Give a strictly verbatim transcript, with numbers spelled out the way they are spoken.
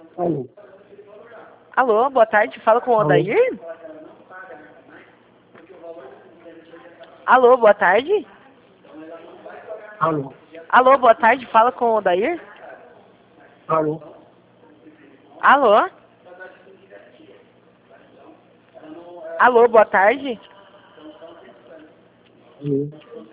Alô. Alô, boa tarde, fala com o Alô. Odair? Alô, boa tarde? Alô. Alô, boa tarde, fala com o Odair? Alô. Alô? Alô, boa tarde? Alô.